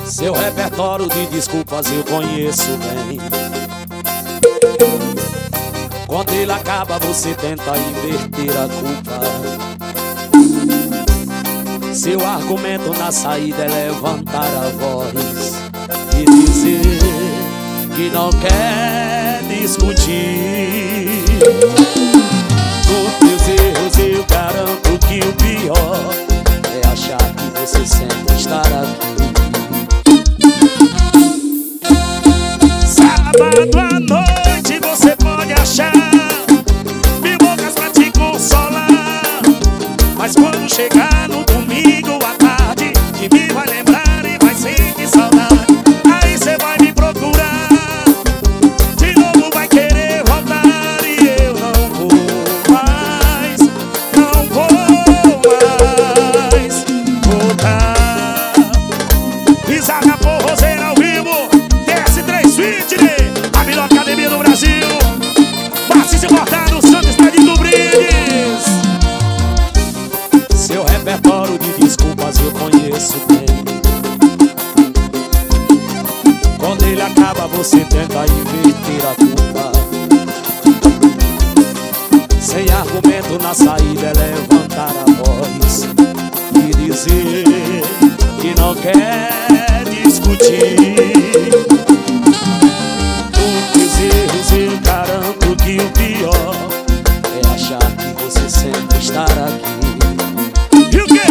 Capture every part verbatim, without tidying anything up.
Seu repertório de desculpas eu conheço bem. Quando ele acaba você tenta inverter a culpa. Seu argumento na saída é levantar a voz e dizer que não quer discutir. Por teus erros eu garanto que o pior é achar que você sempre estará aqui. Sábado à noite você pode achar mil bocas pra te consolar, mas quando chegar no domingo à tarde, de mim vai lembrar e vai sentir saudade. Aí cê vai me procurar, de novo vai querer voltar, e eu não vou mais, não vou mais voltar. Risada forrozeira ao vivo, T S três Fitness, a melhor academia do Brasil. Marcinho Cortado, Santos Pedro Brines. Seu repertório de desculpas eu conheço bem. Quando ele acaba você tenta inverter a culpa. Sem argumento na saída é levantar a voz e dizer que não quer discutir. Por teus erros eu garanto que o pior é achar que você sempre estará aqui. E o quê?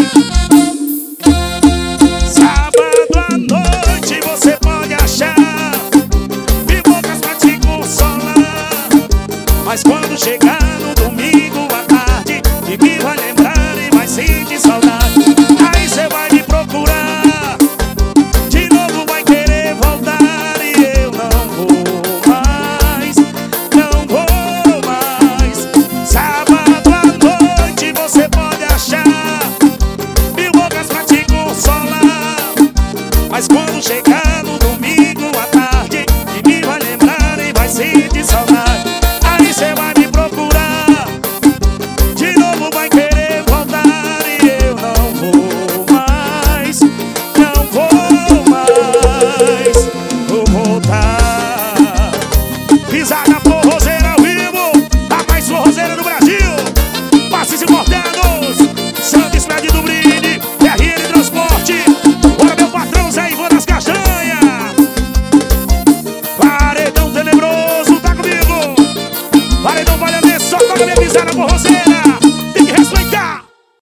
Sábado à noite você pode achar mil bocas pra te consolar, mas quando chegar no domingo à tarde, de mim vai lembrar e vai sentir saudade. Aí cê vai me procurar, de novo vai querer voltar, e eu não vou mais, não vou mais. Sábado à noite você pode achar mil bocas pra te consolar, mas quando chegar